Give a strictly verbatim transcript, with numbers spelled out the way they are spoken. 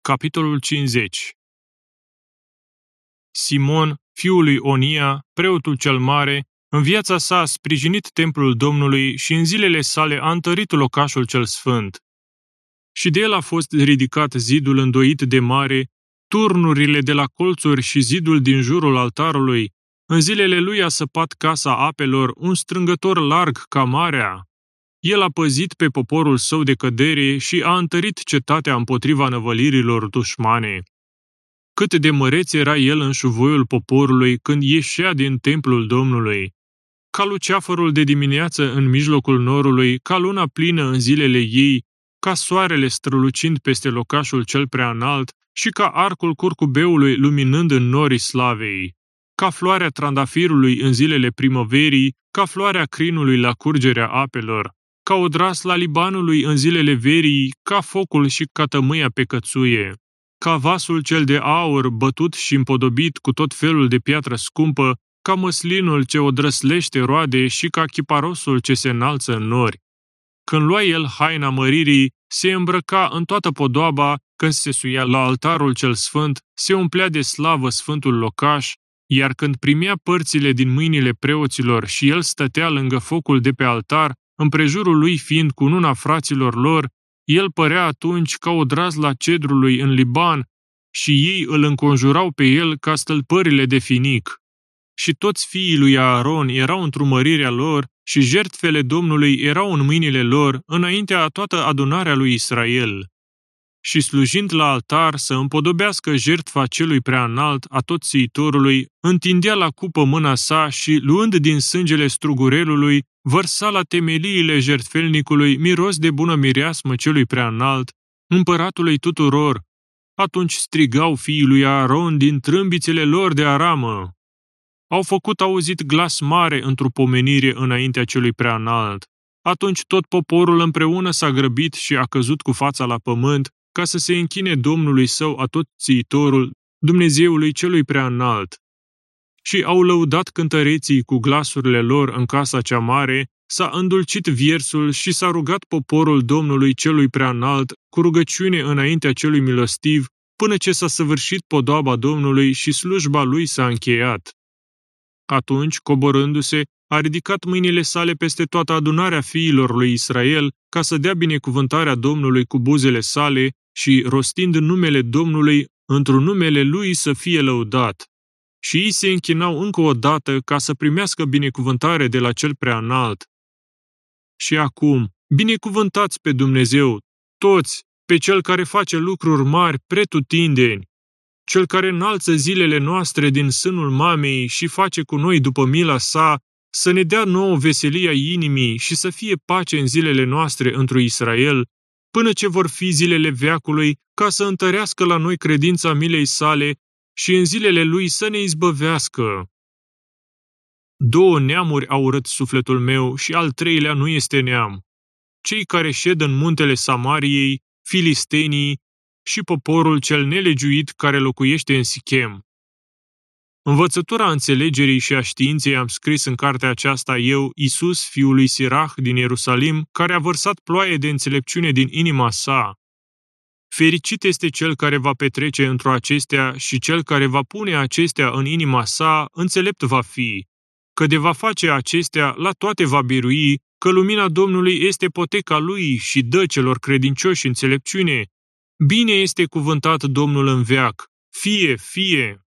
Capitolul cincizeci. Simon, fiul lui Onia, preotul cel mare, în viața sa a sprijinit templul Domnului și în zilele sale a întărit locașul cel sfânt. Și de el a fost ridicat zidul îndoit de mare, turnurile de la colțuri și zidul din jurul altarului. În zilele lui a săpat casa apelor, un strângător larg ca marea. El a păzit pe poporul său de cădere și a întărit cetatea împotriva năvălirilor dușmane. Cât de măreț era el în șuvoiul poporului când ieșea din templul Domnului. Ca luceafărul de dimineață în mijlocul norului, ca luna plină în zilele ei, ca soarele strălucind peste locașul cel prea înalt și ca arcul curcubeului luminând în norii slavei, ca floarea trandafirului în zilele primăverii, ca floarea crinului la curgerea apelor, ca odrasla Libanului în zilele verii, ca focul și ca tămâia pe cățuie, ca vasul cel de aur bătut și împodobit cu tot felul de piatră scumpă, ca măslinul ce odrăslește roade și ca chiparosul ce se înalță în nori. Când lua el haina măririi, se îmbrăca în toată podoaba, când se suia la altarul cel sfânt, se umplea de slavă sfântul locaș, iar când primea părțile din mâinile preoților și el stătea lângă focul de pe altar, împrejurul lui fiind cununa fraților lor, el părea atunci ca o drazla cedrului în Liban și ei îl înconjurau pe el ca stâlpările de finic. Și toți fiii lui Aaron erau într-o mărirea lor și jertfele Domnului erau în mâinile lor înaintea a toată adunarea lui Israel. Și slujind la altar să împodobească jertfa celui prea înalt a tot țiitorului, întindea la cupă mâna sa și, luând din sângele strugurelului, vărsa la temeliile jertfelnicului miros de bună mireasmă celui prea înalt, împăratului tuturor. Atunci strigau fiii lui Aaron din trâmbițele lor de aramă. Au făcut auzit glas mare într-o pomenire înaintea celui prea înalt. Atunci tot poporul împreună s-a grăbit și a căzut cu fața la pământ, ca să se închine Domnului său atot țiitorul, Dumnezeului celui prea înalt. Și au lăudat cântăreții cu glasurile lor în casa cea mare, s-a îndulcit viersul și s-a rugat poporul Domnului celui prea înalt cu rugăciune înaintea celui milostiv, până ce s-a săvârșit podoaba Domnului și slujba lui s-a încheiat. Atunci, coborându-se, a ridicat mâinile sale peste toată adunarea fiilor lui Israel, ca să dea binecuvântarea Domnului cu buzele sale și, rostind numele Domnului, într-un numele lui să fie lăudat. Și ei se închinau încă o dată ca să primească binecuvântare de la cel prea înalt. Și acum, binecuvântați pe Dumnezeu, toți, pe Cel care face lucruri mari pretutindeni, Cel care înalță zilele noastre din sânul mamei și face cu noi după mila sa, să ne dea nouă veselia inimii și să fie pace în zilele noastre într-o Israel, până ce vor fi zilele veacului, ca să întărească la noi credința milei sale și în zilele lui să ne izbăvească. Două neamuri au urât sufletul meu și al treilea nu este neam. Cei care șed în muntele Samariei, filistenii și poporul cel nelegiuit care locuiește în Sichem. Învățătura înțelegerii și a științei am scris în cartea aceasta eu, Iisus, fiul lui Sirach din Ierusalim, care a vărsat ploaie de înțelepciune din inima sa. Fericit este cel care va petrece într-o acestea și cel care va pune acestea în inima sa, înțelept va fi, că de va face acestea, la toate va birui, că lumina Domnului este poteca lui și dă celor credincioși înțelepciune. Bine este cuvântat Domnul în veac, fie, fie!